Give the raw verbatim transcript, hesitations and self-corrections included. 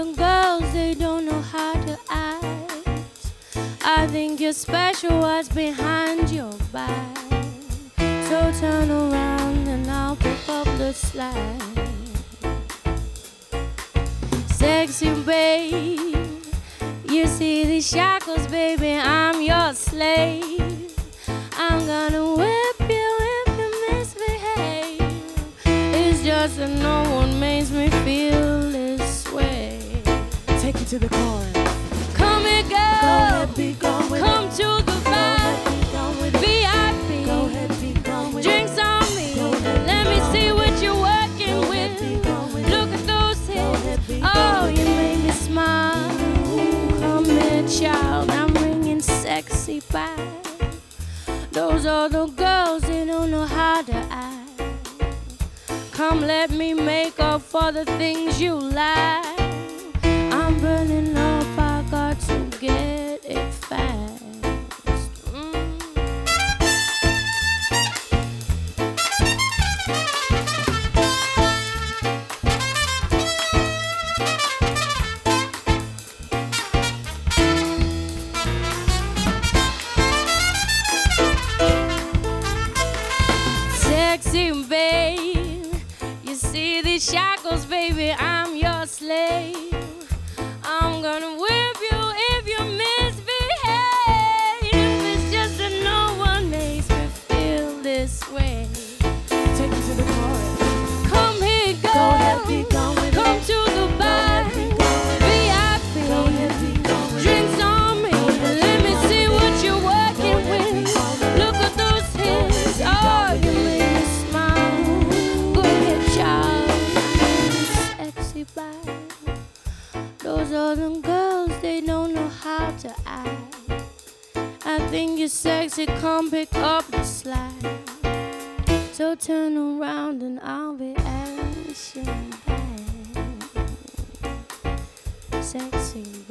the girls, they don't know how to act. I think you're special, what's behind your back? So turn around and I'll pick up the slack. Sexy babe, you see these shackles, baby, I'm your slave. I'm gonna whip you if you misbehave. It's just that no one makes me feel this way. Take you to the car. Come here, girl. Go ahead, be gone with Come it. to the Go ahead, vibe. be gone with it. V I P. Go ahead, be gone with it. Drinks on me. Go ahead, Let be me gone see with what you're working Go ahead, be with. gone with it. Look at those ahead, hips. be gone Oh, with you it. make me smile. Come here, child. I'm bringing sexy back. Those are the girls, they don't know how to act. Come, let me make up for the things you lack. I'm burning up, I got to get it fast. Mm. Sexy babe, you see these shackles, baby, I'm your slave. I'm gonna whip you if you misbehave. It's just that no one makes me feel this way. Take you to the car. Come here, girl. Go ahead, be gone with it. Come to the bar. V I P. Go ahead, be gone with it. Drinks on me. Let me see what you're working with. Look at those hips. Oh, you make me smile. Go ahead, child. Sexy body. Those are them girls, they don't know how to act. I think you're sexy, come pick up the slack. So turn around and I'll be action back. Sexy.